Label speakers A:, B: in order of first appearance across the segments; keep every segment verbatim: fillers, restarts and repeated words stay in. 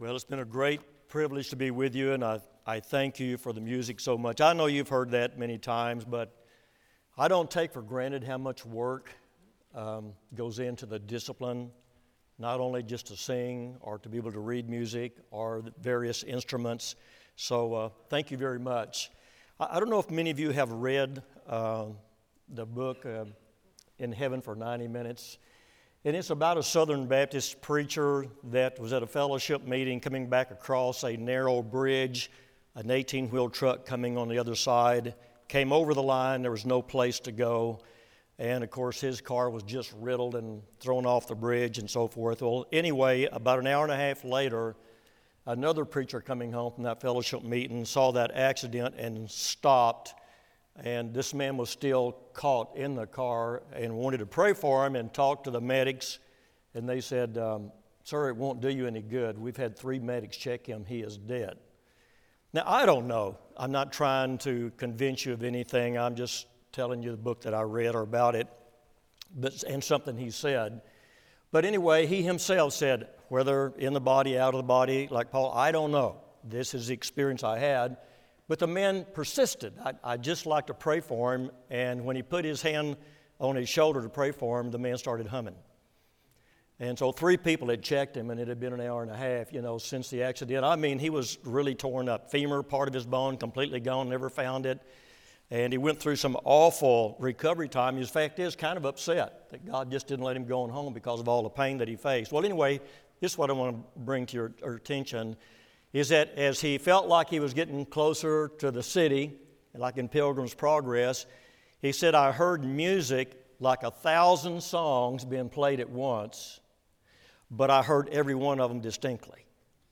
A: Well, it's been a great privilege to be with you, and I, I thank you for the music so much. I know you've heard that many times, but I don't take for granted how much work um, goes into the discipline, not only just to sing or to be able to read music or the various instruments. So uh, thank you very much. I, I don't know if many of you have read uh, the book uh, In Heaven for ninety minutes. And it's about a Southern Baptist preacher that was at a fellowship meeting coming back across a narrow bridge, an eighteen-wheel truck coming on the other side, came over the line, there was no place to go, and of course his car was just riddled and thrown off the bridge and so forth. Well, anyway, about an hour and a half later, another preacher coming home from that fellowship meeting saw that accident and stopped. And this man was still caught in the car and wanted to pray for him and talk to the medics. And they said, um, sir, it won't do you any good. We've had three medics check him. He is dead. Now, I don't know. I'm not trying to convince you of anything. I'm just telling you the book that I read or about it but, and something he said. But anyway, he himself said, whether in the body, out of the body, like Paul, I don't know. This is the experience I had. But the man persisted. I, I'd just like to pray for him. And when he put his hand on his shoulder to pray for him, the man started humming. And so three people had checked him, and it had been an hour and a half, you know, since the accident. I mean, he was really torn up. Femur, part of his bone, completely gone, never found it. And he went through some awful recovery time. His fact is kind of upset that God just didn't let him go on home because of all the pain that he faced. Well, anyway, this is what I want to bring to your, your attention. Is that as he felt like he was getting closer to the city, like in Pilgrim's Progress, he said, I heard music like a thousand songs being played at once, but I heard every one of them distinctly.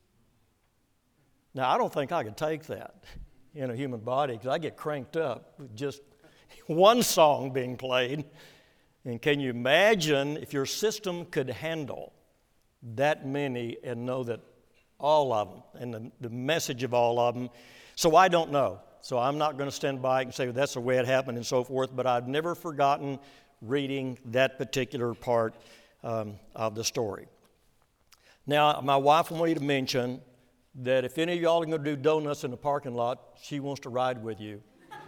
A: Now, I don't think I could take that in a human body because I get cranked up with just one song being played. And can you imagine if your system could handle that many and know that all of them, and the, the message of all of them. So I don't know. So I'm not going to stand by and say, well, that's the way it happened and so forth, but I've never forgotten reading that particular part um, of the story. Now, my wife wanted me to mention that if any of y'all are going to do donuts in the parking lot, she wants to ride with you.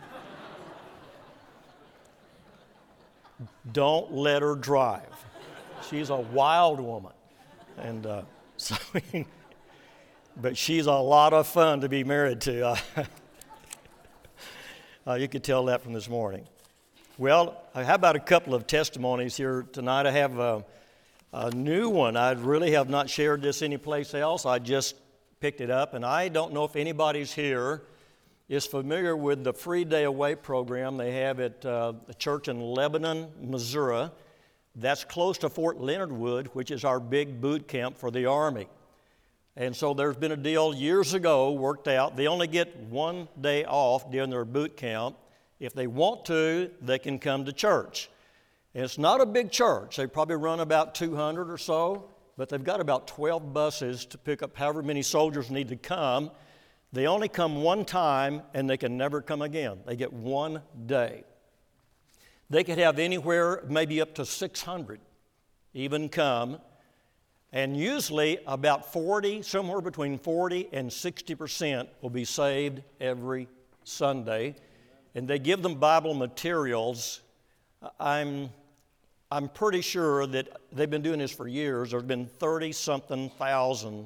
A: Don't let her drive. She's a wild woman. And uh, so... But she's a lot of fun to be married to. uh, you could tell that from this morning. Well, how about a couple of testimonies here tonight? I have a, a new one. I really have not shared this anyplace else. I just picked it up, and I don't know if anybody's here is familiar with the Free Day Away program they have at uh, a church in Lebanon, Missouri. That's close to Fort Leonard Wood, which is our big boot camp for the Army. And so there's been a deal years ago worked out. They only get one day off during their boot camp. If they want to, they can come to church. And it's not a big church. They probably run about two hundred or so, but they've got about twelve buses to pick up however many soldiers need to come. They only come one time, and they can never come again. They get one day. They could have anywhere, maybe up to six hundred even come. And usually about forty, somewhere between forty and sixty percent will be saved every Sunday. And they give them Bible materials. I'm, I'm pretty sure that they've been doing this for years. There's been thirty-something thousand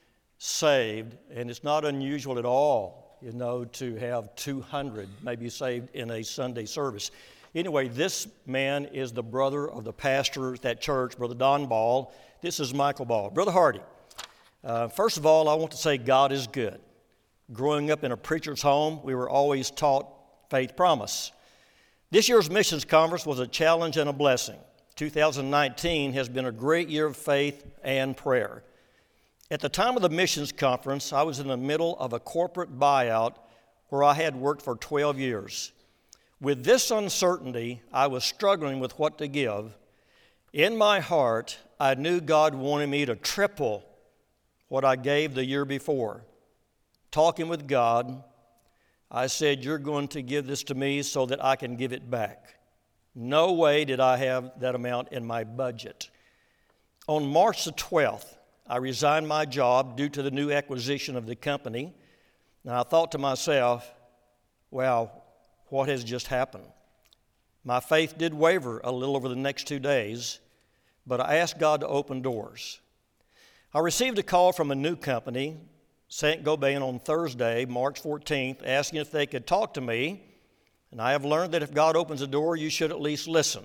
A: saved. And it's not unusual at all, you know, to have two hundred maybe saved in a Sunday service. Anyway, this man is the brother of the pastor at that church, Brother Don Ball. This is Michael Ball. Brother Hardy, uh, first of all, I want to say God is good. Growing up in a preacher's home, we were always taught faith promise. This year's missions conference was a challenge and a blessing. two thousand nineteen has been a great year of faith and prayer. At the time of the missions conference, I was in the middle of a corporate buyout where I had worked for twelve years. With this uncertainty, I was struggling with what to give. In my heart, I knew God wanted me to triple what I gave the year before. Talking with God, I said, you're going to give this to me so that I can give it back. No way did I have that amount in my budget. On March the twelfth, I resigned my job due to the new acquisition of the company. Now I thought to myself, wow, what has just happened? My faith did waver a little over the next two days, but I asked God to open doors. I received a call from a new company, Saint-Gobain, on Thursday, March fourteenth, asking if they could talk to me, and I have learned that if God opens a door, you should at least listen.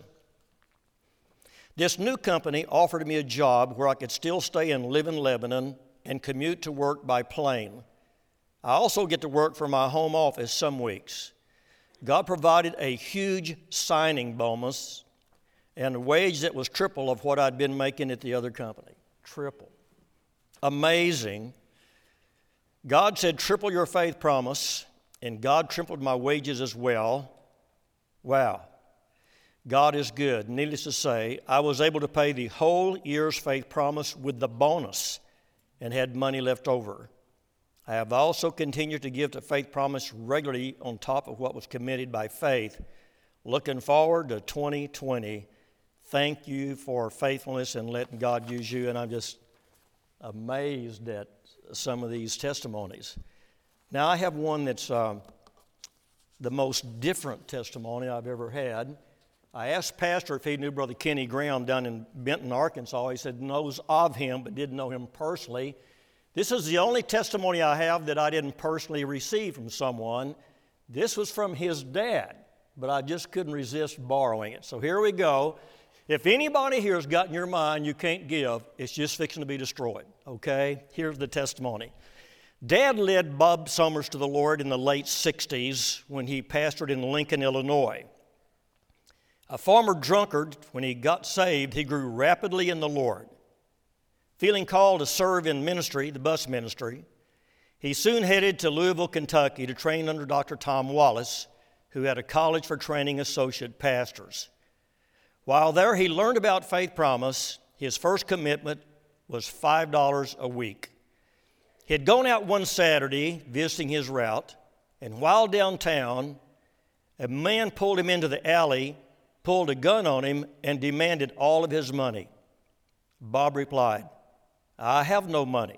A: This new company offered me a job where I could still stay and live in Lebanon and commute to work by plane. I also get to work from my home office some weeks. God provided a huge signing bonus and a wage that was triple of what I'd been making at the other company. Triple. Amazing. God said, triple your faith promise, and God tripled my wages as well. Wow. God is good. Needless to say, I was able to pay the whole year's faith promise with the bonus and had money left over. I have also continued to give to Faith Promise regularly on top of what was committed by faith. Looking forward to twenty twenty. Thank you for faithfulness and letting God use you. And I'm just amazed at some of these testimonies. Now, I have one that's um, the most different testimony I've ever had. I asked Pastor if he knew Brother Kenny Graham down in Benton, Arkansas. He said knows of him, but didn't know him personally. This is the only testimony I have that I didn't personally receive from someone. This was from his dad, but I just couldn't resist borrowing it. So here we go. If anybody here has got in your mind you can't give, it's just fixing to be destroyed, okay? Here's the testimony. Dad led Bob Summers to the Lord in the late sixties when he pastored in Lincoln, Illinois. A former drunkard, when he got saved, he grew rapidly in the Lord. Feeling called to serve in ministry, the bus ministry, he soon headed to Louisville, Kentucky to train under Doctor Tom Wallace, who had a college for training associate pastors. While there, he learned about Faith Promise. His first commitment was five dollars a week. He had gone out one Saturday visiting his route, and while downtown, a man pulled him into the alley, pulled a gun on him, and demanded all of his money. Bob replied, I have no money.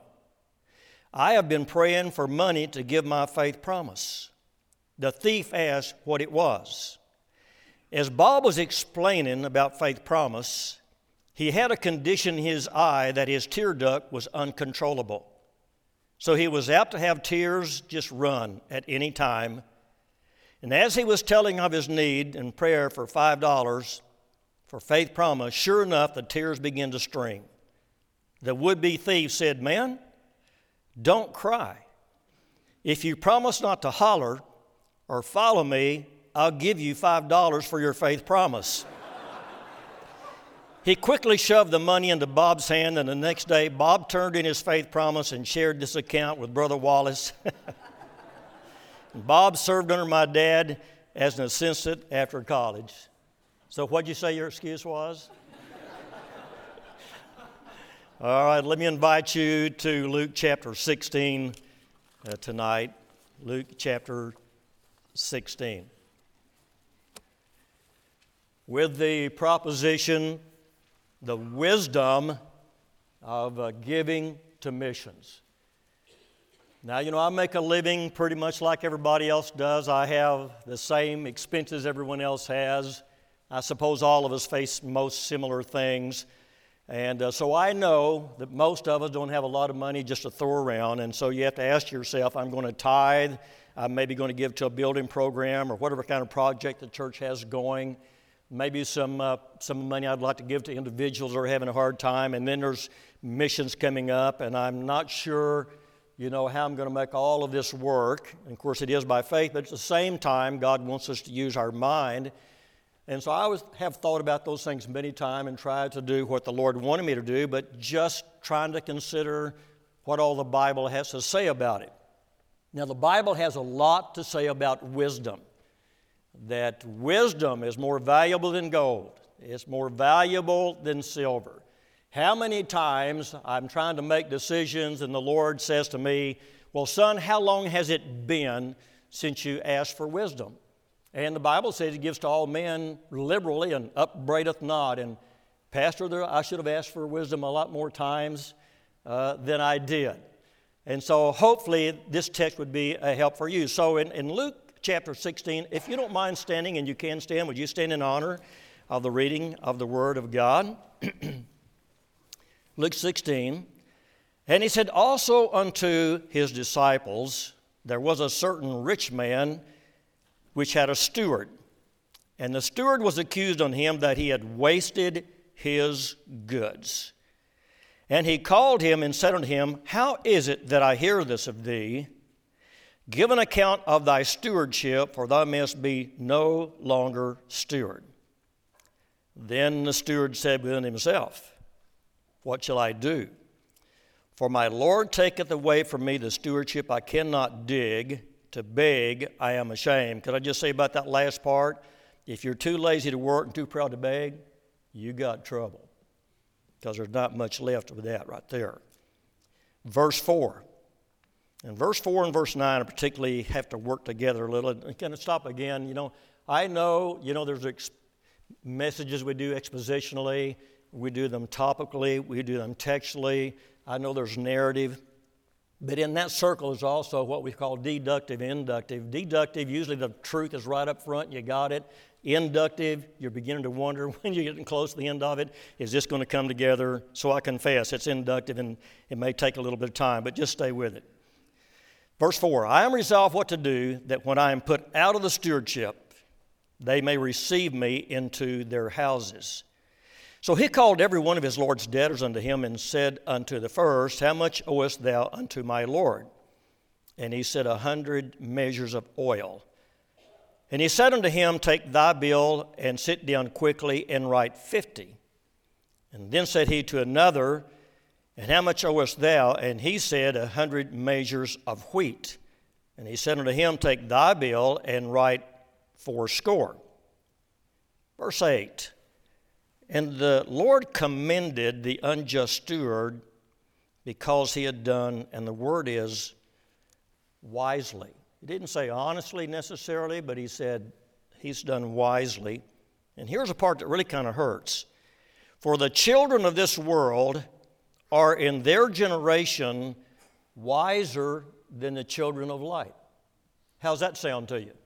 A: I have been praying for money to give my faith promise. The thief asked what it was. As Bob was explaining about faith promise, he had a condition in his eye that his tear duct was uncontrollable. So he was apt to have tears just run at any time. And as he was telling of his need and prayer for five dollars for faith promise, sure enough, the tears began to stream. The would-be thief said, man, don't cry. If you promise not to holler or follow me, I'll give you five dollars for your faith promise. He quickly shoved the money into Bob's hand, and the next day, Bob turned in his faith promise and shared this account with Brother Wallace. Bob served under my dad as an assistant after college. So what'd you say your excuse was? All right, let me invite you to Luke chapter sixteen uh, tonight. Luke chapter sixteen. With the proposition, the wisdom of uh, giving to missions. Now, you know, I make a living pretty much like everybody else does. I have the same expenses everyone else has. I suppose all of us face most similar things. And uh, so I know that most of us don't have a lot of money just to throw around. And so you have to ask yourself, I'm going to tithe. I'm maybe going to give to a building program or whatever kind of project the church has going. Maybe some uh, some money I'd like to give to individuals who are having a hard time. And then there's missions coming up. And I'm not sure, you know, how I'm going to make all of this work. And of course, it is by faith. But at the same time, God wants us to use our mind. And so I always have thought about those things many times and tried to do what the Lord wanted me to do, but just trying to consider what all the Bible has to say about it. Now, the Bible has a lot to say about wisdom, that wisdom is more valuable than gold. It's more valuable than silver. How many times I'm trying to make decisions and the Lord says to me, well, son, how long has it been since you asked for wisdom? And the Bible says it gives to all men liberally and upbraideth not. And Pastor, there, I should have asked for wisdom a lot more times. uh, than I did. And so hopefully this text would be a help for you. So in, in Luke chapter sixteen, if you don't mind standing, and you can stand, would you stand in honor of the reading of the Word of God? Luke sixteen, and he said, also unto his disciples, there was a certain rich man which had a steward. And the steward was accused on him that he had wasted his goods. And he called him and said unto him, how is it that I hear this of thee? Give an account of thy stewardship, for thou mayest be no longer steward. Then the steward said within himself, what shall I do? For my Lord taketh away from me the stewardship I cannot dig. To beg, I am ashamed. Could I just say about that last part? If you're too lazy to work and too proud to beg, you got trouble, because there's not much left of that right there. Verse four. And verse four and verse nine particularly have to work together a little. And can I stop again? You know, I know, you know, there's ex- messages we do expositionally. We do them topically. We do them textually. I know there's narrative. But in that circle is also what we call deductive, inductive. Deductive, usually the truth is right up front, you got it. Inductive, you're beginning to wonder when you're getting close to the end of it, is this going to come together? So I confess, it's inductive and it may take a little bit of time, but just stay with it. Verse four, I am resolved what to do, that when I am put out of the stewardship, they may receive me into their houses. So he called every one of his Lord's debtors unto him, and said unto the first, how much owest thou unto my Lord? And he said, a hundred measures of oil. And he said unto him, take thy bill, and sit down quickly, and write fifty. And then said he to another, and how much owest thou? And he said, a hundred measures of wheat. And he said unto him, take thy bill, and write fourscore. Verse eight. And the Lord commended the unjust steward because he had done, and the word is wisely. He didn't say honestly necessarily, but he said he's done wisely. And here's a part that really kind of hurts. For the children of this world are in their generation wiser than the children of light. How's that sound to you?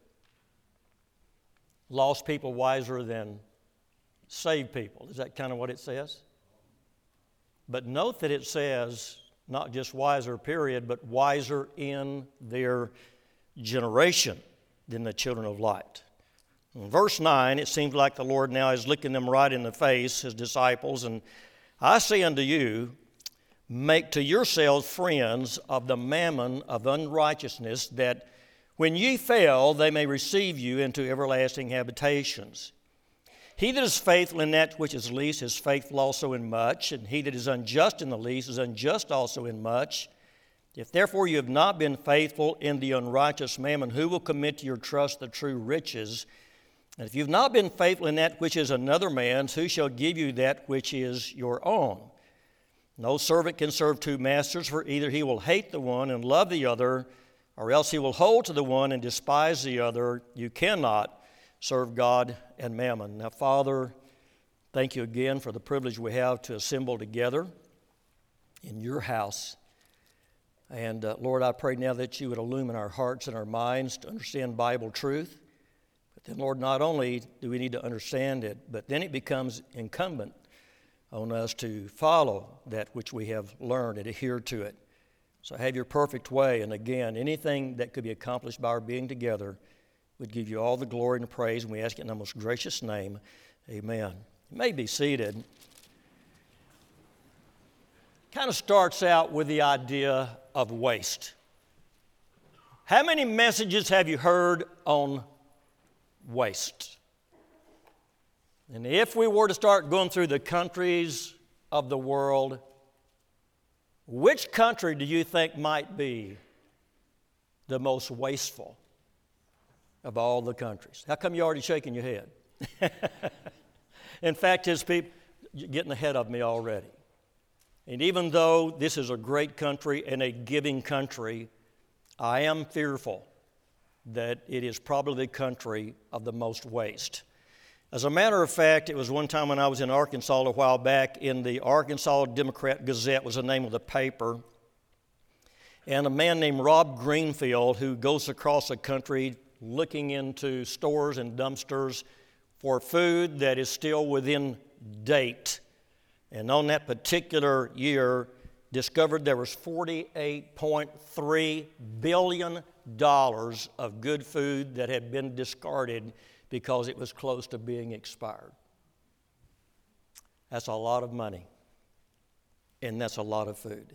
A: Lost people wiser than saved people. Is that kind of what it says? But note that it says not just wiser, period, but wiser in their generation than the children of light. In verse nine, it seems like the Lord now is looking them right in the face, his disciples, and I say unto you, make to yourselves friends of the mammon of unrighteousness, that when ye fail, they may receive you into everlasting habitations. He that is faithful in that which is least is faithful also in much, and he that is unjust in the least is unjust also in much. If therefore you have not been faithful in the unrighteous mammon, who will commit to your trust the true riches? And if you have not been faithful in that which is another man's, who shall give you that which is your own? No servant can serve two masters, for either he will hate the one and love the other, or else he will hold to the one and despise the other. You cannot serve God and mammon. Now, Father, thank you again for the privilege we have to assemble together in your house. And uh, Lord, I pray now that you would illumine our hearts and our minds to understand Bible truth. But then, Lord, not only do we need to understand it, but then it becomes incumbent on us to follow that which we have learned and adhere to it. So have your perfect way. And again, anything that could be accomplished by our being together, we'd give you all the glory and praise, and we ask it in the most gracious name. Amen. You may be seated. Kind of starts out with the idea of waste. How many messages have you heard on waste? And if we were to start going through the countries of the world, which country do you think might be the most wasteful of all the countries? How come you're already shaking your head? In fact, his people are getting ahead of me already. And even though this is a great country and a giving country, I am fearful that it is probably the country of the most waste. As a matter of fact, it was one time when I was in Arkansas a while back, in the Arkansas Democrat Gazette was the name of the paper, and a man named Rob Greenfield, who goes across the country looking into stores and dumpsters for food that is still within date. And on that particular year, discovered there was forty-eight point three billion dollars of good food that had been discarded because it was close to being expired. That's a lot of money, and that's a lot of food.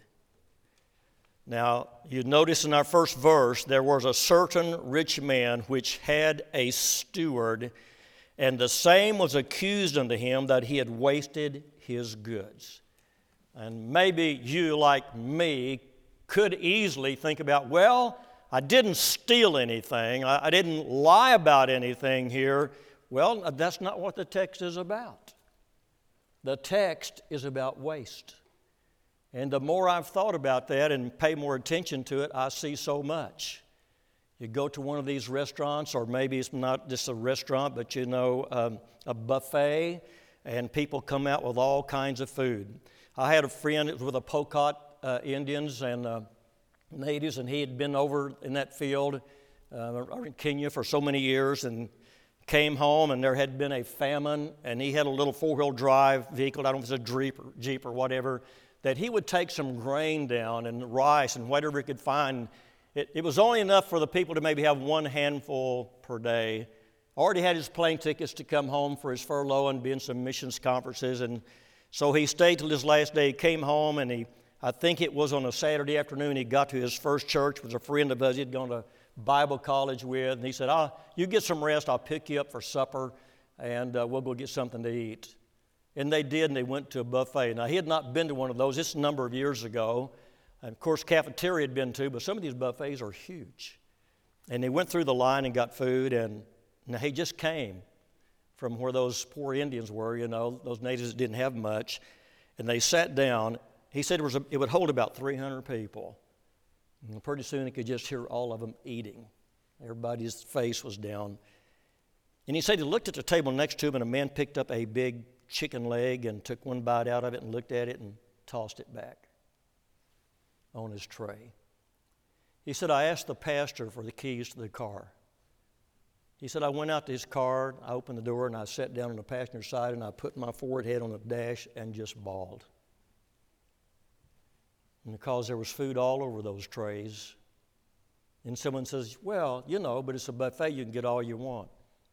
A: Now, you notice in our first verse, there was a certain rich man which had a steward, and the same was accused unto him that he had wasted his goods. And maybe you, like me, could easily think about, well, I didn't steal anything. I, I didn't lie about anything here. Well, that's not what the text is about. The text is about waste. And the more I've thought about that and pay more attention to it, I see so much. You go to one of these restaurants, or maybe it's not just a restaurant, but you know, um, a buffet, and people come out with all kinds of food. I had a friend that was with the Pocot uh, Indians and uh, natives, and he had been over in that field uh, in Kenya for so many years, and came home, and there had been a famine, and he had a little four-wheel drive vehicle, I don't know if it was a Jeep or, Jeep or whatever, that he would take some grain down and rice and whatever he could find. It, it was only enough for the people to maybe have one handful per day. Already had his plane tickets to come home for his furlough and be in some missions conferences, and so he stayed till his last day. He came home, and he, I think it was on a Saturday afternoon, he got to his first church. It was a friend of his he'd gone to Bible college with, and he said, oh, you get some rest, I'll pick you up for supper, and uh, we'll go get something to eat. And they did, and they went to a buffet. Now, he had not been to one of those. This is a number of years ago. And, of course, cafeteria had been to, but some of these buffets are huge. And they went through the line and got food, and now he just came from where those poor Indians were, you know, those natives that didn't have much. And they sat down. He said it, was a, it would hold about three hundred people. And pretty soon he could just hear all of them eating. Everybody's face was down. And he said he looked at the table next to him, and a man picked up a big chicken leg and took one bite out of it and looked at it and tossed it back on his tray. He said, I asked the pastor for the keys to the car. He said, I went out to his car, I opened the door, and I sat down on the passenger side, and I put my forehead on the dash and just bawled. And because there was food all over those trays, and someone says, well, you know, but it's a buffet, you can get all you want.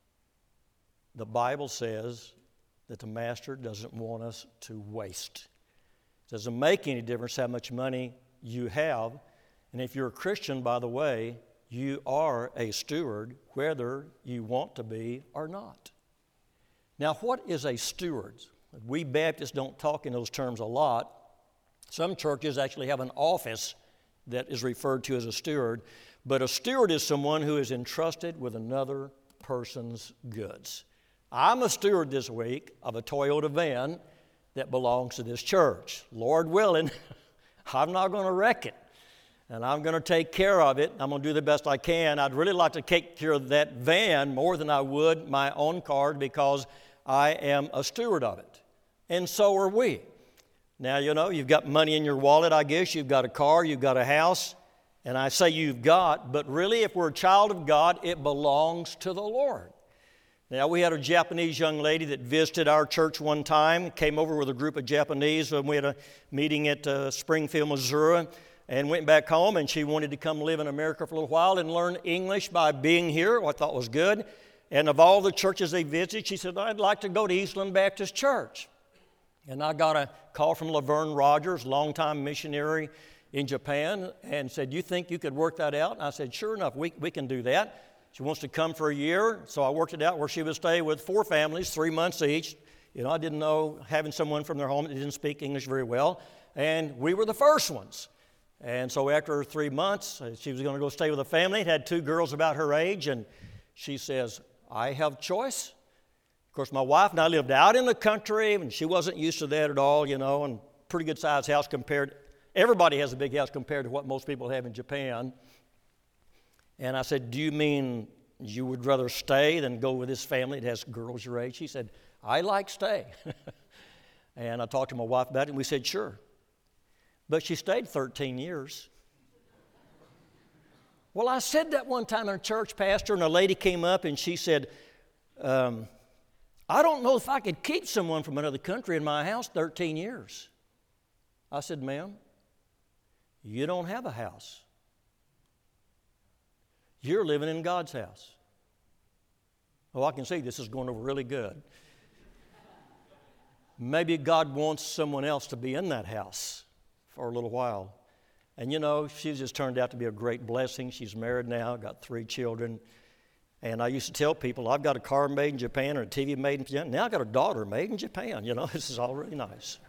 A: The Bible says that the master doesn't want us to waste. It doesn't make any difference how much money you have. And if you're a Christian, by the way, you are a steward, whether you want to be or not. Now, what is a steward? We Baptists don't talk in those terms a lot. Some churches actually have an office that is referred to as a steward. But a steward is someone who is entrusted with another person's goods. I'm a steward this week of a Toyota van that belongs to this church. Lord willing, I'm not going to wreck it, and I'm going to take care of it. I'm going to do the best I can. I'd really like to take care of that van more than I would my own car because I am a steward of it, and so are we. Now, you know, you've got money in your wallet, I guess. You've got a car, you've got a house, and I say you've got, but really if we're a child of God, it belongs to the Lord. Now, we had a Japanese young lady that visited our church one time, came over with a group of Japanese, and we had a meeting at uh, Springfield, Missouri, and went back home, and she wanted to come live in America for a little while and learn English by being here, what I thought was good. And of all the churches they visited, she said, I'd like to go to Eastland Baptist Church. And I got a call from Laverne Rogers, longtime missionary in Japan, and said, you think you could work that out? And I said, sure enough, we, we can do that. She wants to come for a year, so I worked it out where she would stay with four families, three months each. You know, I didn't know having someone from their home that didn't speak English very well, and we were the first ones. And so after three months, she was going to go stay with a family. It had two girls about her age, and she says, I have choice. Of course, my wife and I lived out in the country, and she wasn't used to that at all, you know, and pretty good sized house compared. Everybody has a big house compared to what most people have in Japan. And I said, do you mean you would rather stay than go with this family that has girls your age? She said, I like stay. And I talked to my wife about it, and we said, sure. But she stayed thirteen years. Well, I said that one time in a church, Pastor, and a lady came up and she said, um, I don't know if I could keep someone from another country in my house thirteen years. I said, ma'am, you don't have a house. You're living in God's house. Oh, I can see this is going over really good. Maybe God wants someone else to be in that house for a little while. And you know, she's just turned out to be a great blessing. She's married now, got three children. And I used to tell people, I've got a car made in Japan or a T V made in Japan. Now I've got a daughter made in Japan. You know, this is all really nice.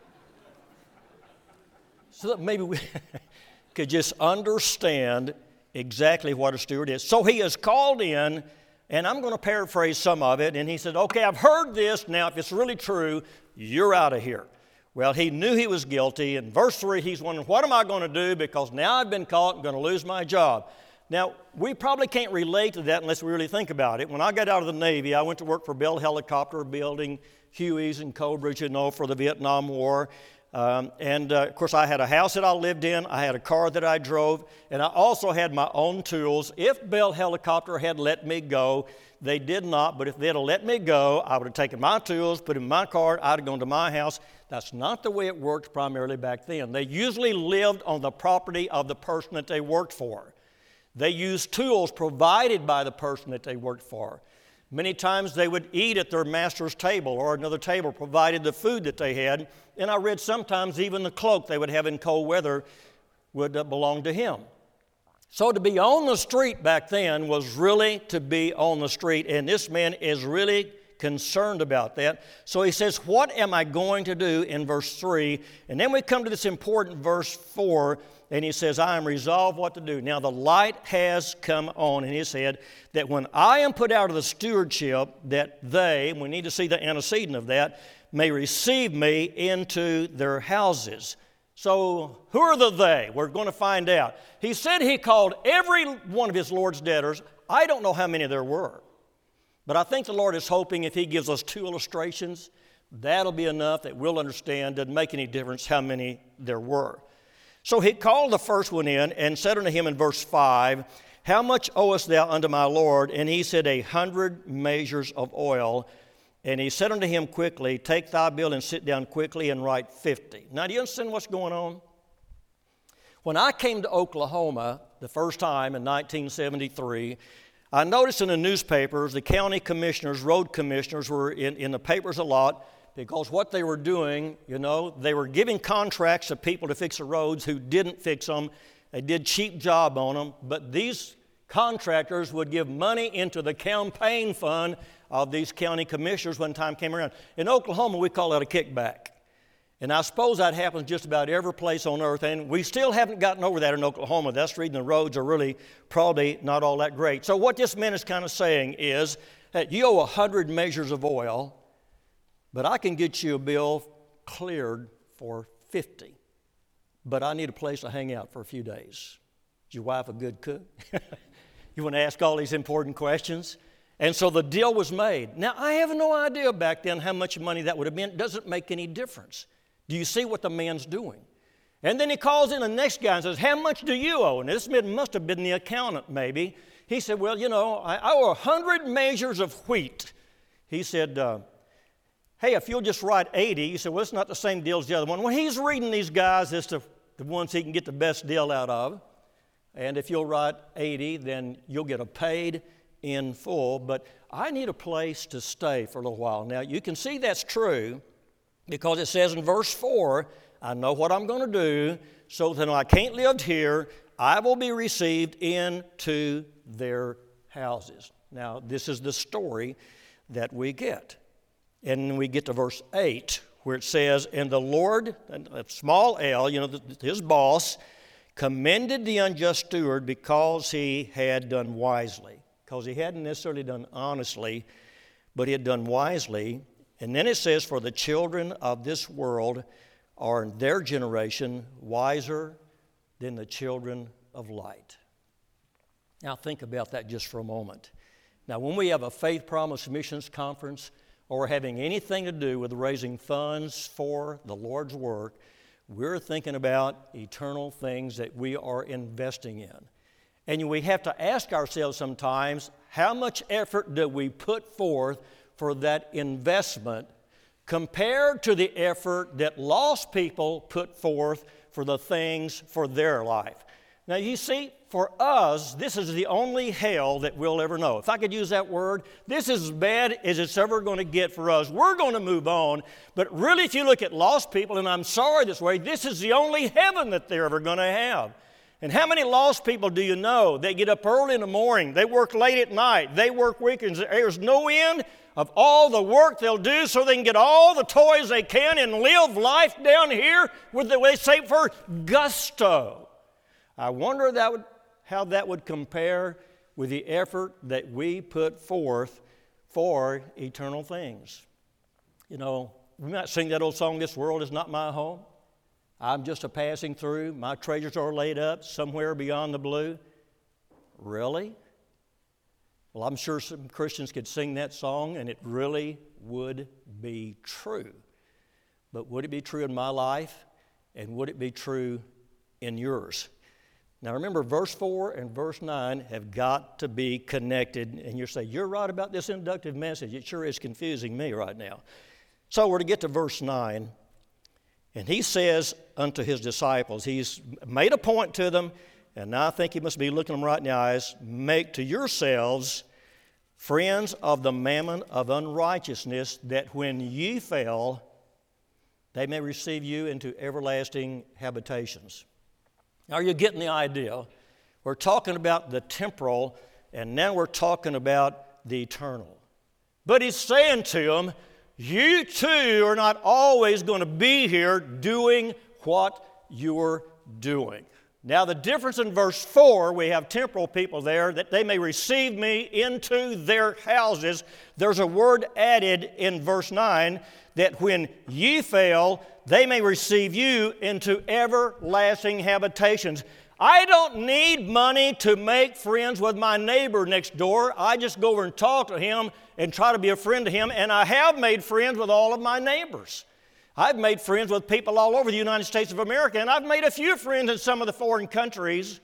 A: So that maybe we could just understand exactly what a steward is. So he is called in, and I'm going to paraphrase some of it. And he said, okay, I've heard this. Now, if it's really true, you're out of here. Well, he knew he was guilty. In verse three, he's wondering, what am I going to do? Because now I've been caught, I'm going to lose my job. Now, we probably can't relate to that unless we really think about it. When I got out of the Navy, I went to work for Bell Helicopter, building Hueys and Cobras, you know, for the Vietnam War. Um, and, uh, of course, I had a house that I lived in. I had a car that I drove. And I also had my own tools. If Bell Helicopter had let me go, they did not. But if they'd have let me go, I would have taken my tools, put them in my car. I'd have gone to my house. That's not the way it worked primarily back then. They usually lived on the property of the person that they worked for. They used tools provided by the person that they worked for. Many times they would eat at their master's table, or another table provided the food that they had. And I read sometimes even the cloak they would have in cold weather would uh, belong to him. So to be on the street back then was really to be on the street, and this man is really concerned about that. So he says, what am I going to do in verse three? And then we come to this important verse four, and he says, I am resolved what to do. Now the light has come on in his head that when I am put out of the stewardship, that they, we need to see the antecedent of that, may receive me into their houses. So who are the they? We're going to find out. He said he called every one of his Lord's debtors. I don't know how many there were. But I think the Lord is hoping if he gives us two illustrations, that'll be enough that we'll understand. Doesn't make any difference how many there were. So he called the first one in and said unto him in verse five, how much owest thou unto my Lord? And he said, a hundred measures of oil. And he said unto him quickly, take thy bill and sit down quickly and write fifty. Now, do you understand what's going on? When I came to Oklahoma the first time in nineteen seventy-three, I noticed in the newspapers the county commissioners, road commissioners were in, in the papers a lot because what they were doing, you know, they were giving contracts to people to fix the roads who didn't fix them. They did cheap job on them, but these contractors would give money into the campaign fund of these county commissioners when time came around. In Oklahoma, we call that a kickback. And I suppose that happens just about every place on earth, and we still haven't gotten over that in Oklahoma. That's the reason the roads are really probably not all that great. So what this man is kind of saying is that you owe a hundred measures of oil, but I can get you a bill cleared for fifty. But I need a place to hang out for a few days. Is your wife a good cook? You want to ask all these important questions? And so the deal was made. Now, I have no idea back then how much money that would have been. It doesn't make any difference. Do you see what the man's doing? And then he calls in the next guy and says, how much do you owe? And this man must have been the accountant maybe. He said, well, you know, I owe a hundred measures of wheat. He said, uh, hey, if you'll just write eighty. He said, well, it's not the same deal as the other one. When he's reading these guys as to the ones he can get the best deal out of, and if you'll write eighty, then you'll get a paid in full. But I need a place to stay for a little while. Now, you can see that's true because it says in verse four, I know what I'm going to do, so that I can't live here, I will be received into their houses. Now, this is the story that we get. And we get to verse eight, where it says, and the Lord, a small L, you know, his boss, commended the unjust steward because he had done wisely. Because he hadn't necessarily done honestly, but he had done wisely. And then it says, for the children of this world are in their generation wiser than the children of light. Now think about that just for a moment. Now, when we have a Faith Promise Missions Conference or having anything to do with raising funds for the Lord's work, we're thinking about eternal things that we are investing in. And we have to ask ourselves sometimes, how much effort do we put forth for that investment compared to the effort that lost people put forth for the things for their life? Now, you see, for us, this is the only hell that we'll ever know. If I could use that word, this is as bad as it's ever going to get for us. We're going to move on, but really, if you look at lost people, and I'm sorry this way, this is the only heaven that they're ever going to have. And how many lost people do you know? They get up early in the morning, they work late at night, they work weekends. There's no end of all the work they'll do so they can get all the toys they can and live life down here with the way they say for gusto. I wonder that would, how that would compare with the effort that we put forth for eternal things. You know, we might sing that old song, "This world is not my home. I'm just a passing through. My treasures are laid up somewhere beyond the blue." Really? Well, I'm sure some Christians could sing that song, and it really would be true. But would it be true in my life, and would it be true in yours? Now remember, verse four and verse nine have got to be connected. And you say, you're right about this inductive message. It sure is confusing me right now. So we're to get to verse nine. And he says unto his disciples, he's made a point to them, and now I think he must be looking them right in the eyes, "Make to yourselves friends of the mammon of unrighteousness, that when ye fail, they may receive you into everlasting habitations." Now, you're getting the idea. We're talking about the temporal, and now we're talking about the eternal. But he's saying to them, you too are not always going to be here doing what you're doing. Now, the difference in verse four, we have temporal people there, that they may receive me into their houses. There's a word added in verse nine, that when ye fail, they may receive you into everlasting habitations. I don't need money to make friends with my neighbor next door. I just go over and talk to him and try to be a friend to him, and I have made friends with all of my neighbors. I've made friends with people all over the United States of America, and I've made a few friends in some of the foreign countries.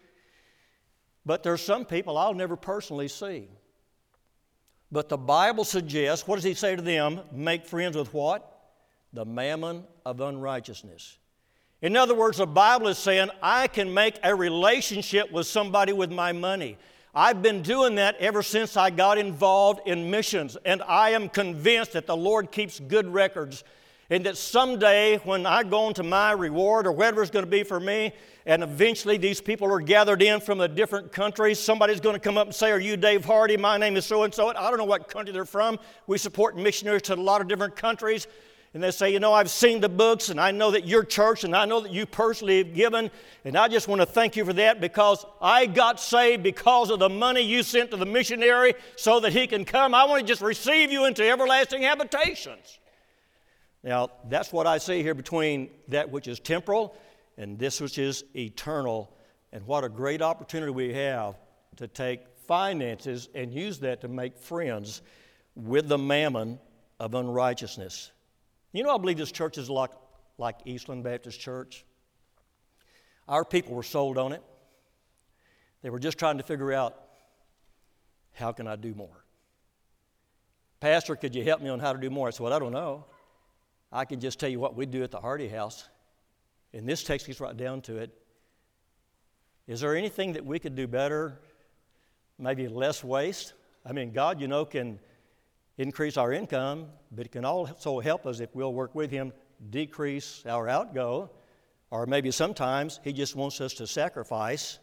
A: But there's some people I'll never personally see. But the Bible suggests, what does he say to them? Make friends with what? The mammon of unrighteousness. In other words, the Bible is saying, I can make a relationship with somebody with my money. I've been doing that ever since I got involved in missions, and I am convinced that the Lord keeps good records, and that someday when I go into my reward or whatever it's going to be for me, and eventually these people are gathered in from the different countries, somebody's going to come up and say, "Are you Dave Hardy? My name is so-and-so." I don't know what country they're from. We support missionaries to a lot of different countries. And they say, "You know, I've seen the books, and I know that your church, and I know that you personally have given, and I just want to thank you for that, because I got saved because of the money you sent to the missionary so that he can come. I want to just receive you into everlasting habitations." Now, that's what I see here between that which is temporal and this which is eternal. And what a great opportunity we have to take finances and use that to make friends with the mammon of unrighteousness. You know, I believe this church is like, like Eastland Baptist Church. Our people were sold on it. They were just trying to figure out, how can I do more? "Pastor, could you help me on how to do more?" I said, "Well, I don't know. I can just tell you what we do at the Hardy House." And this takes us right down to it. Is there anything that we could do better? Maybe less waste? I mean, God, you know, can increase our income, but it can also help us, if we'll work with Him, decrease our outgo, or maybe sometimes He just wants us to sacrifice.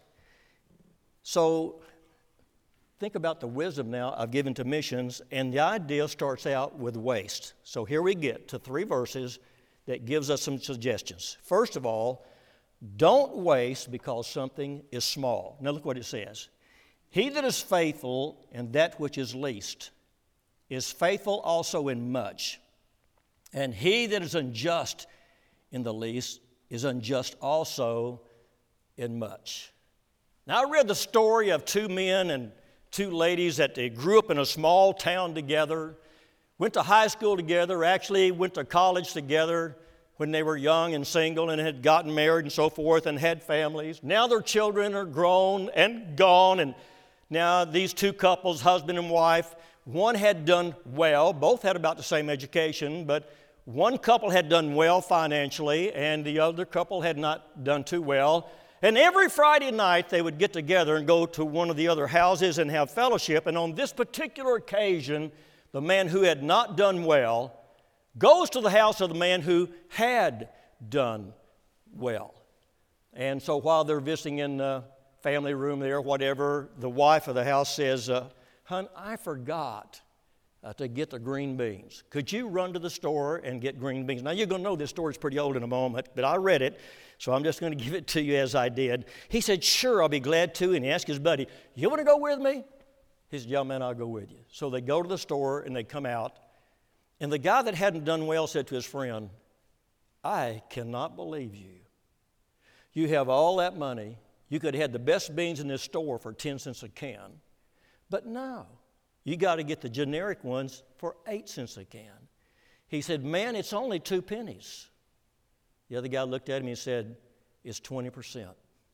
A: So think about the wisdom now I've given to missions, and the idea starts out with waste. So here we get to three verses that gives us some suggestions. First of all, don't waste because something is small. Now look what it says. "He that is faithful in that which is least is faithful also in much. And he that is unjust in the least is unjust also in much." Now, I read the story of two men, and two ladies that they grew up in a small town together, went to high school together, actually went to college together when they were young and single and had gotten married and so forth and had families. Now their children are grown and gone, and now these two couples, husband and wife, one had done well. Both had about the same education, but one couple had done well financially and the other couple had not done too well. And every Friday night they would get together and go to one of the other houses and have fellowship. And on this particular occasion, the man who had not done well goes to the house of the man who had done well. And so while they're visiting in the family room there, whatever, the wife of the house says, uh, "Hon, I forgot uh, to get the green beans. Could you run to the store and get green beans?" Now, you're going to know this story's pretty old in a moment, but I read it, so I'm just going to give it to you as I did. He said, "Sure, I'll be glad to." And he asked his buddy, "You want to go with me?" He said, "Yeah, man, I'll go with you." So they go to the store and they come out. And the guy that hadn't done well said to his friend, "I cannot believe you. You have all that money. You could have had the best beans in this store for ten cents a can. But no, you got to get the generic ones for eight cents a can." He said, "Man, it's only two pennies." The other guy looked at him and said, "It's twenty percent.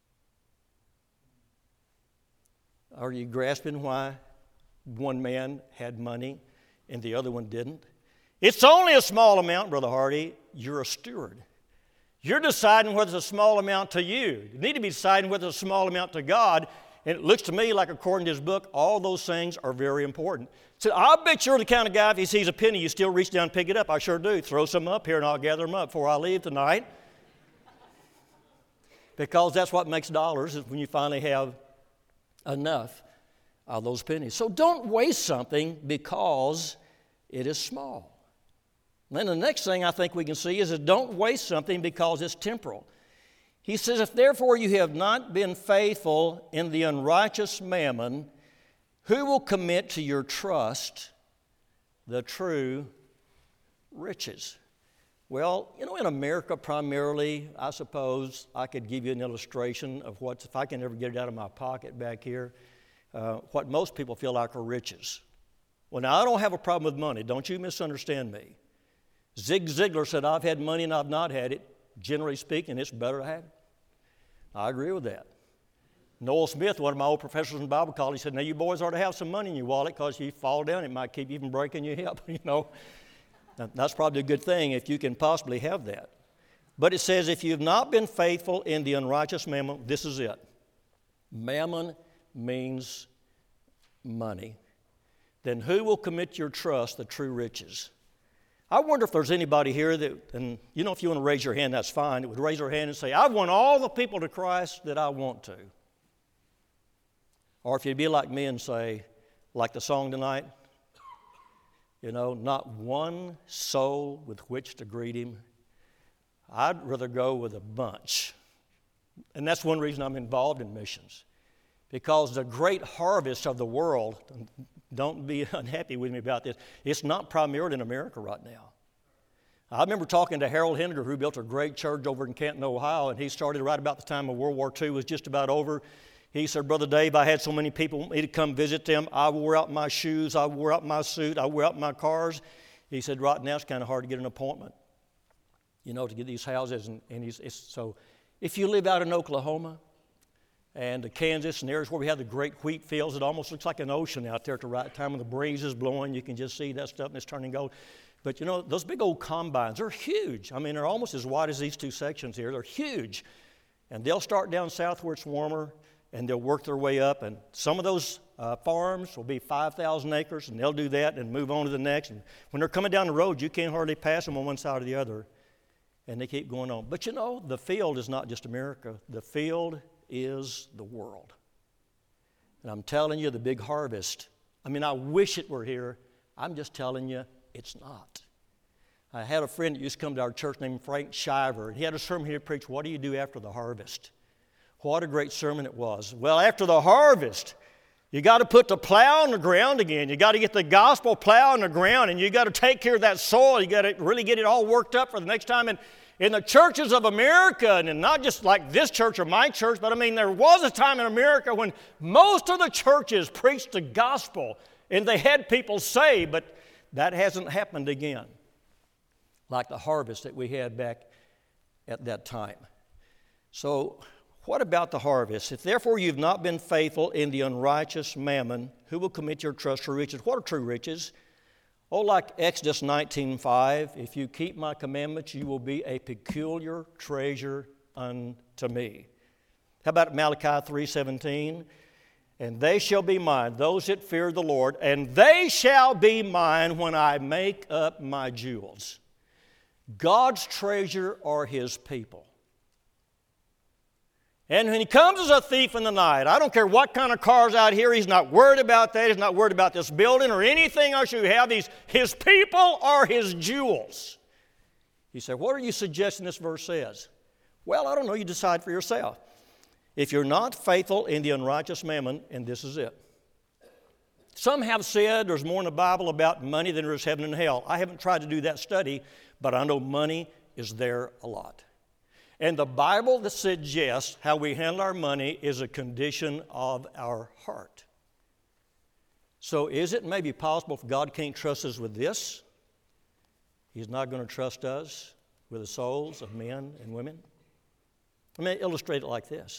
A: Are you grasping why one man had money and the other one didn't? It's only a small amount, Brother Hardy. You're a steward. You're deciding whether it's a small amount to you. You need to be deciding whether it's a small amount to God. And it looks to me like, according to his book, all those things are very important. So I bet you're the kind of guy, if he sees a penny, you still reach down and pick it up. I sure do. Throw some up here and I'll gather them up before I leave tonight. Because that's what makes dollars, is when you finally have enough of those pennies. So don't waste something because it is small. Then the next thing I think we can see is that don't waste something because it's temporal. He says, "If therefore you have not been faithful in the unrighteous mammon, who will commit to your trust the true riches?" Well, you know, in America primarily, I suppose I could give you an illustration of what, if I can ever get it out of my pocket back here, uh, what most people feel like are riches. Well, now, I don't have a problem with money. Don't you misunderstand me. Zig Ziglar said, "I've had money and I've not had it. Generally speaking, it's better to have it." I agree with that. Noel Smith, one of my old professors in Bible college, said, "Now you boys ought to have some money in your wallet because you fall down, it might keep you from breaking your hip." You know, now, that's probably a good thing if you can possibly have that. But it says, if you have not been faithful in the unrighteous mammon, this is it. Mammon means money. Then who will commit your trust the true riches? I wonder if there's anybody here that, and you know, if you want to raise your hand, that's fine, that would raise their hand and say, "I want all the people to Christ that I want to." Or if you'd be like me and say, like the song tonight, you know, "Not one soul with which to greet him. I'd rather go with a bunch." And that's one reason I'm involved in missions. Because the great harvest of the world, don't be unhappy with me about this, it's not primarily in America right now. I remember talking to Harold Henniger, who built a great church over in Canton, Ohio, and he started right about the time of World War Two was just about over. He said, "Brother Dave, I had so many people want me to come visit them. I wore out my shoes, I wore out my suit, I wore out my cars." He said, "Right now it's kind of hard to get an appointment, you know, to get these houses." And, and he's, it's, so if you live out in Oklahoma and Kansas and areas where we have the great wheat fields, it almost looks like an ocean out there at the right time when the breeze is blowing. You can just see that stuff and it's turning gold. But you know, those big old combines, they're huge. I mean, they're almost as wide as these two sections here. They're huge. And they'll start down south where it's warmer and they'll work their way up. And some of those uh, farms will be five thousand acres, and they'll do that and move on to the next. And when they're coming down the road, you can't hardly pass them on one side or the other. And they keep going on. But you know, the field is not just America. The field is the world. And I'm telling you, the big harvest, I mean, I wish it were here. I'm just telling you, it's not. I had a friend that used to come to our church named Frank Shiver, and he had a sermon here to preach, "What do you do after the harvest?" What a great sermon it was. Well, after the harvest, you got to put the plow in the ground again. You got to get the gospel plow in the ground, and you got to take care of that soil. You got to really get it all worked up for the next time. And, In the churches of America, and not just like this church or my church, but I mean, there was a time in America when most of the churches preached the gospel and they had people saved, but that hasn't happened again, like the harvest that we had back at that time. So, what about the harvest? If therefore you've not been faithful in the unrighteous mammon, who will commit your trust to riches? What are true riches? Oh, like Exodus nineteen five, if you keep my commandments, you will be a peculiar treasure unto me. How about Malachi three seventeen? And they shall be mine, those that fear the Lord, and they shall be mine when I make up my jewels. God's treasure are His people. And when He comes as a thief in the night, I don't care what kind of car's out here, He's not worried about that. He's not worried about this building or anything else you have. These, His people are His jewels. You say, what are you suggesting this verse says? Well, I don't know. You decide for yourself. If you're not faithful in the unrighteous mammon, and this is it. Some have said there's more in the Bible about money than there is heaven and hell. I haven't tried to do that study, but I know money is there a lot. And the Bible that suggests how we handle our money is a condition of our heart. So is it maybe possible if God can't trust us with this, He's not going to trust us with the souls of men and women? Let me illustrate it like this.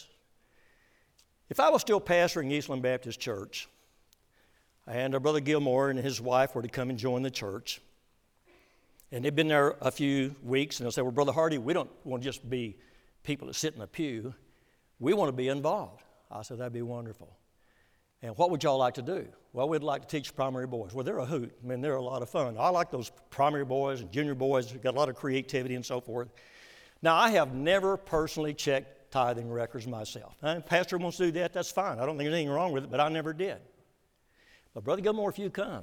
A: If I was still pastoring Eastland Baptist Church, and our brother Gilmore and his wife were to come and join the church, and they'd been there a few weeks, and they'll say, well, Brother Hardy, we don't want to just be people that sit in a pew. We want to be involved. I said, that'd be wonderful. And what would y'all like to do? Well, we'd like to teach primary boys. Well, they're a hoot. I mean, they're a lot of fun. I like those primary boys and junior boys. They've got a lot of creativity and so forth. Now, I have never personally checked tithing records myself. Now, if the pastor wants to do that, that's fine. I don't think there's anything wrong with it, but I never did. But Brother Gilmore, if you come,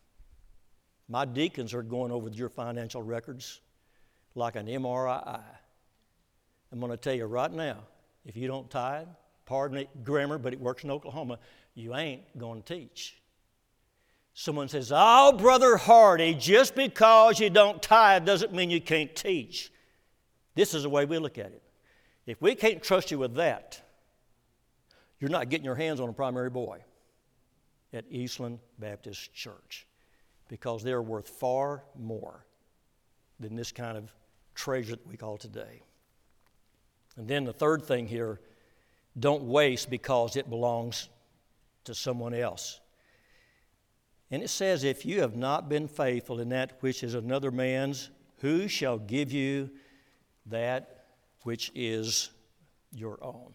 A: my deacons are going over your financial records like an M R I. I'm going to tell you right now, if you don't tithe, pardon the grammar, but it works in Oklahoma, you ain't going to teach. Someone says, oh, Brother Hardy, just because you don't tithe doesn't mean you can't teach. This is the way we look at it. If we can't trust you with that, you're not getting your hands on a primary boy at Eastland Baptist Church, because they're worth far more than this kind of treasure that we call today. And then the third thing here, don't waste because it belongs to someone else. And it says, if you have not been faithful in that which is another man's, who shall give you that which is your own?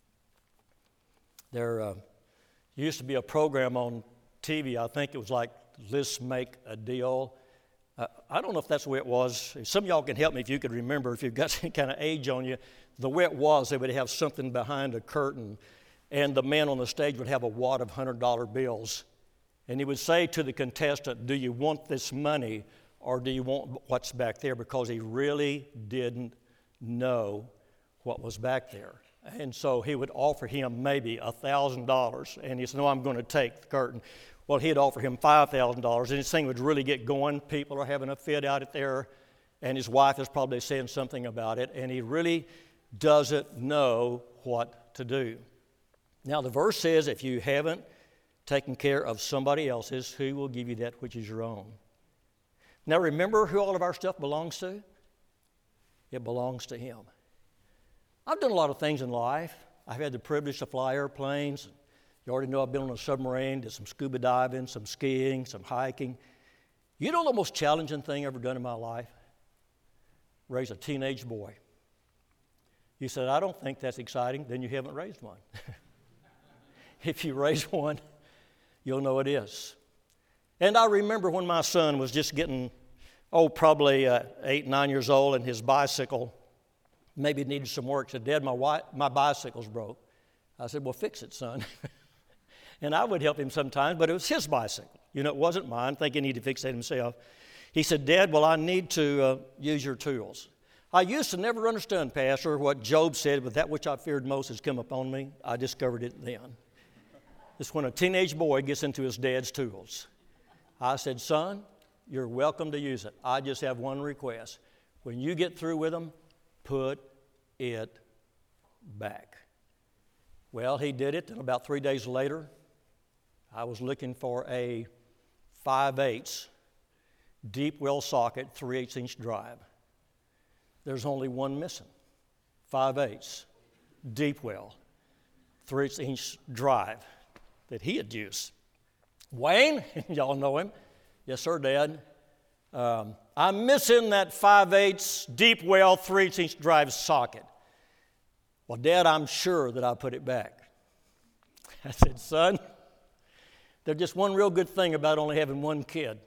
A: There uh, used to be a program on T V, I think it was like, let's make a deal. Uh, I don't know if that's the way it was. Some of y'all can help me if you could remember, if you've got any kind of age on you. The way it was, they would have something behind a curtain, and the man on the stage would have a wad of one hundred dollar bills. And he would say to the contestant, do you want this money or do you want what's back there? Because he really didn't know what was back there. And so he would offer him maybe one thousand dollars, and he said, no, I'm going to take the curtain. Well, he'd offer him five thousand dollars, and this thing would really get going. People are having a fit out there, and his wife is probably saying something about it, and he really doesn't know what to do. Now, the verse says, if you haven't taken care of somebody else's, who will give you that which is your own? Now, remember who all of our stuff belongs to? It belongs to Him. I've done a lot of things in life. I've had the privilege to fly airplanes. You already know I've been on a submarine, did some scuba diving, some skiing, some hiking. You know the most challenging thing I've ever done in my life? Raise a teenage boy. You said, I don't think that's exciting, then you haven't raised one. If you raise one, you'll know it is. And I remember when my son was just getting, oh, probably uh, eight, nine years old, and his bicycle maybe needed some work. He said, Dad, my, wife, my bicycle's broke. I said, well, fix it, son. And I would help him sometimes, but it was his bicycle. You know, it wasn't mine, thinking he needed to fix it himself. He said, Dad, well, I need to uh, use your tools. I used to never understand, Pastor, what Job said, but that which I feared most has come upon me. I discovered it then. It's when a teenage boy gets into his dad's tools. I said, son, you're welcome to use it. I just have one request. When you get through with them, put it back. Well, he did it, and about three days later, I was looking for a five eighths deep well socket, three eighths inch drive. There's only one missing, five eighths deep well, three eighths inch drive that he had used. Wayne, y'all know him. Yes, sir, Dad. Um, I'm missing that five eighths deep well, three eighths inch drive socket. Well, Dad, I'm sure that I put it back. I said, son, there's just one real good thing about only having one kid.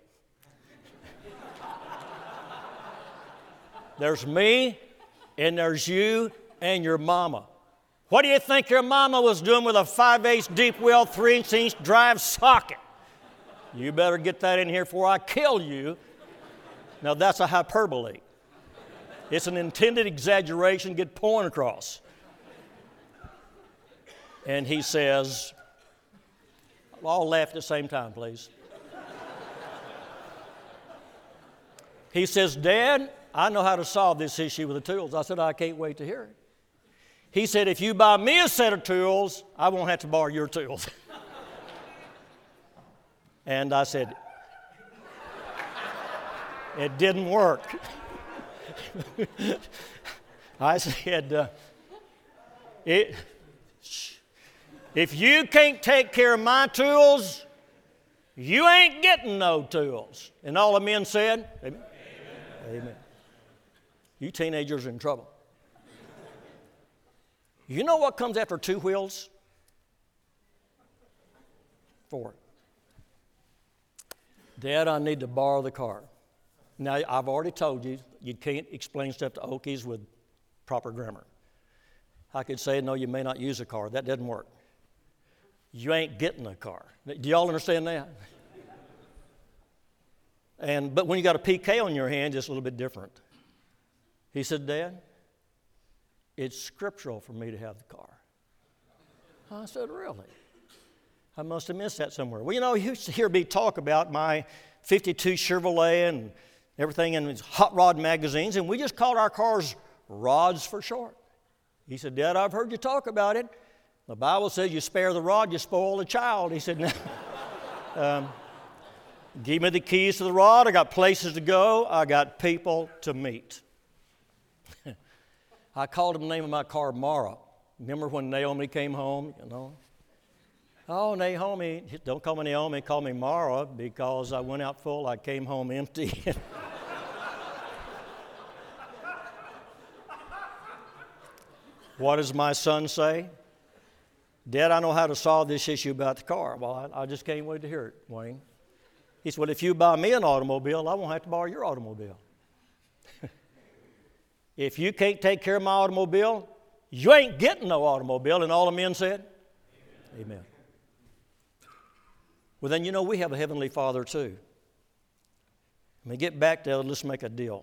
A: There's me, and there's you, and your mama. What do you think your mama was doing with a five eighths deep well, three eighths inch drive socket? You better get that in here before I kill you. Now, that's a hyperbole. It's an intended exaggeration, get point across. And he says, all laugh at the same time, please. He says, Dad, I know how to solve this issue with the tools. I said, I can't wait to hear it. He said, if you buy me a set of tools, I won't have to borrow your tools. And I said, it didn't work. I said, uh, it, if you can't take care of my tools, you ain't getting no tools. And all the men said, amen. Amen. Amen. You teenagers are in trouble. You know what comes after two wheels? Four. Dad, I need to borrow the car. Now, I've already told you, you can't explain stuff to Okies with proper grammar. I could say, no, you may not use a car. That doesn't work. You ain't getting a car. Do y'all understand that? And but when you got a P K on your hand, it's a little bit different. He said, Dad, it's scriptural for me to have the car. I said, really? I must have missed that somewhere. Well, you know, you used to hear me talk about my fifty-two Chevrolet and everything in these hot rod magazines, and we just called our cars rods for short. He said, Dad, I've heard you talk about it. The Bible says you spare the rod, you spoil the child. He said, no. um, give me the keys to the rod. I got places to go. I got people to meet. I called him the name of my car Mara. Remember when Naomi came home, you know? Oh, Naomi, don't call me Naomi, call me Mara, because I went out full, I came home empty. What does my son say? Dad, I know how to solve this issue about the car. Well, I, I just can't wait to hear it, Wayne. He said, well, if you buy me an automobile, I won't have to borrow your automobile. If you can't take care of my automobile, you ain't getting no automobile. And all the men said, Amen. Amen. Well, then, you know, we have a Heavenly Father, too. When we get back there, let's make a deal.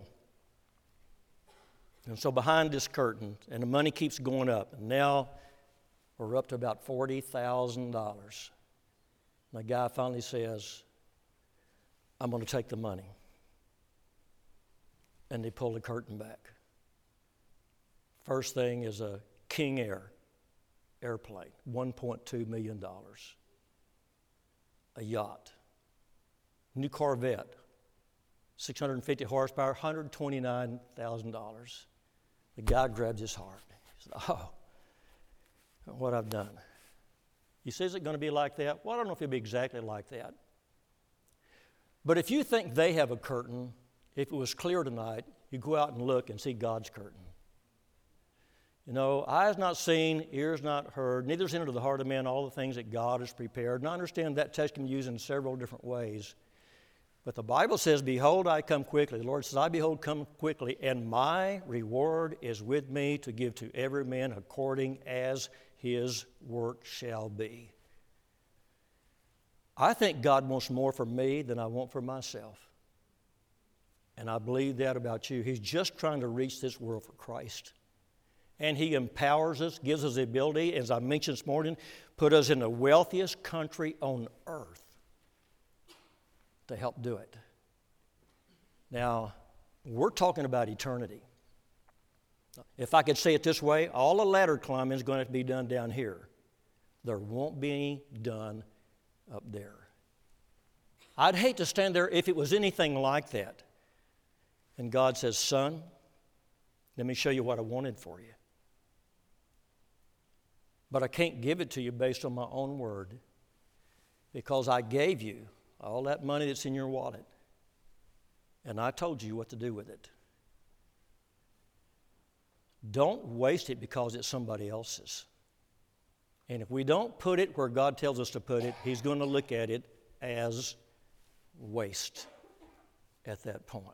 A: And so behind this curtain, and the money keeps going up, and now we're up to about forty thousand dollars. And the guy finally says, I'm going to take the money. And they pull the curtain back. First thing is a King Air airplane, one point two million dollars. A yacht. New Corvette, six hundred fifty horsepower, one hundred twenty-nine thousand dollars. The guy grabs his heart. He said, oh, what I've done. You say, is it going to be like that? Well, I don't know if it'll be exactly like that. But if you think they have a curtain, if it was clear tonight, you go out and look and see God's curtain. You know, eyes not seen, ears not heard, neither is entered the heart of man all the things that God has prepared. And I understand that text can be used in several different ways. But the Bible says, behold, I come quickly. The Lord says, I behold, come quickly, and my reward is with me to give to every man according as his work shall be. I think God wants more for me than I want for myself. And I believe that about you. He's just trying to reach this world for Christ. And He empowers us, gives us the ability, as I mentioned this morning, put us in the wealthiest country on earth to help do it. Now, we're talking about eternity. If I could say it this way, all the ladder climbing is going to be done down here. There won't be any done up there. I'd hate to stand there if it was anything like that. And God says, son, let me show you what I wanted for you. But I can't give it to you based on my own word, because I gave you all that money that's in your wallet, and I told you what to do with it. Don't waste it because it's somebody else's. And if we don't put it where God tells us to put it, He's going to look at it as waste at that point.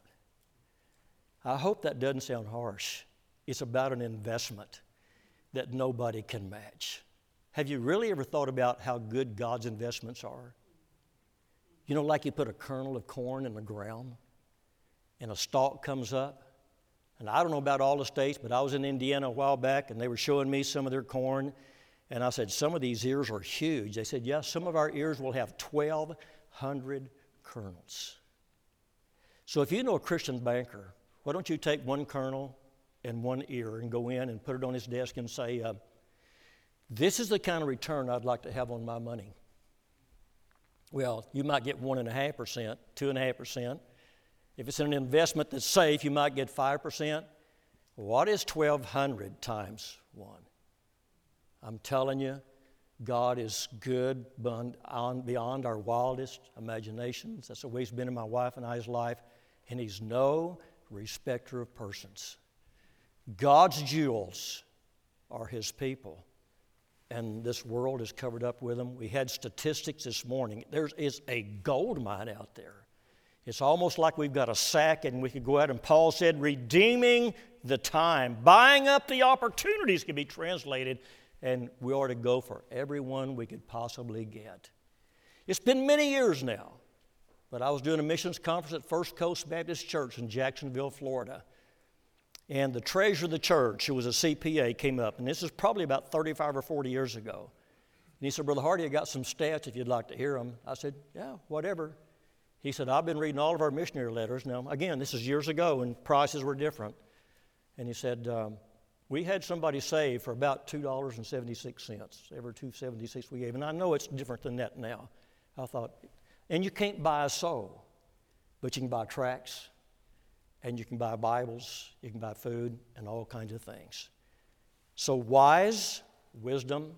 A: I hope that doesn't sound harsh. It's about an investment that nobody can match. Have you really ever thought about how good God's investments are? You know, like you put a kernel of corn in the ground and a stalk comes up. And I don't know about all the states, but I was in Indiana a while back and they were showing me some of their corn. And I said, some of these ears are huge. They said, yes, some of our ears will have twelve hundred kernels. So if you know a Christian banker, why don't you take one kernel and one ear and go in and put it on his desk and say, uh, this is the kind of return I'd like to have on my money. Well, you might get one and a half percent, two and a half percent. If it's an investment that's safe, you might get five percent. What is twelve hundred times one? I'm telling you, God is good beyond, beyond our wildest imaginations. That's the way He's been in my wife and I's life. And He's no respecter of persons. God's jewels are His people. And this world is covered up with them. We had statistics this morning. There is a gold mine out there. It's almost like we've got a sack and we could go out, and Paul said, redeeming the time, buying up the opportunities can be translated, and we ought to go for every one we could possibly get. It's been many years now, but I was doing a missions conference at First Coast Baptist Church in Jacksonville, Florida. And the treasurer of the church, who was a C P A, came up, and this is probably about thirty-five or forty years ago. And he said, Brother Hardy, I got some stats if you'd like to hear them. I said, yeah, whatever. He said, I've been reading all of our missionary letters. Now, again, this is years ago, and prices were different. And he said, um, we had somebody save for about two dollars and seventy-six cents, every two dollars and seventy-six cents we gave. And I know it's different than that now. I thought, and you can't buy a soul, but you can buy tracts, and you can buy Bibles, you can buy food, and all kinds of things. So wise, wisdom,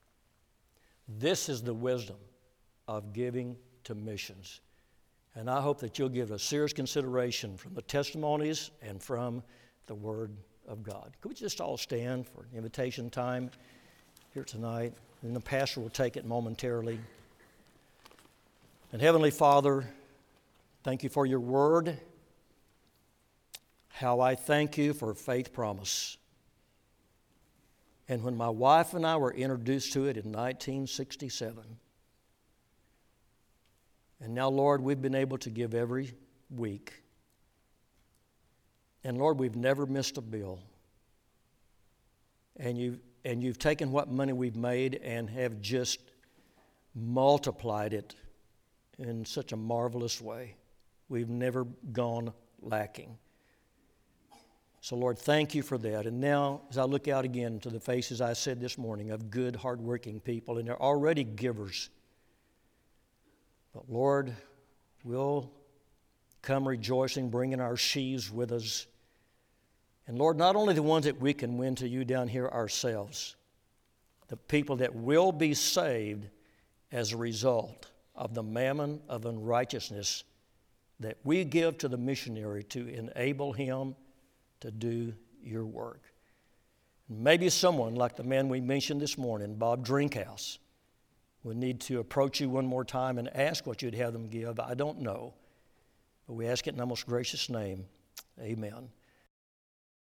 A: this is the wisdom of giving to missions. And I hope that you'll give a serious consideration from the testimonies and from the Word of God. Could we just all stand for invitation time here tonight? And the pastor will take it momentarily. And Heavenly Father, thank you for your Word. How I thank you for Faith Promise. And when my wife and I were introduced to it in nineteen sixty-seven, and now, Lord, we've been able to give every week. And Lord, we've never missed a bill. And you've, and you've taken what money we've made and have just multiplied it in such a marvelous way. We've never gone lacking. So, Lord, thank you for that. And now, as I look out again to the faces I said this morning of good, hardworking people, and they're already givers. But, Lord, we'll come rejoicing, bringing our sheaves with us. And, Lord, not only the ones that we can win to you down here ourselves, the people that will be saved as a result of the mammon of unrighteousness that we give to the missionary to enable him to do your work. Maybe someone like the man we mentioned this morning, Bob Drinkhouse, would need to approach you one more time and ask what you'd have them give. I don't know, but we ask it in the most gracious name. Amen.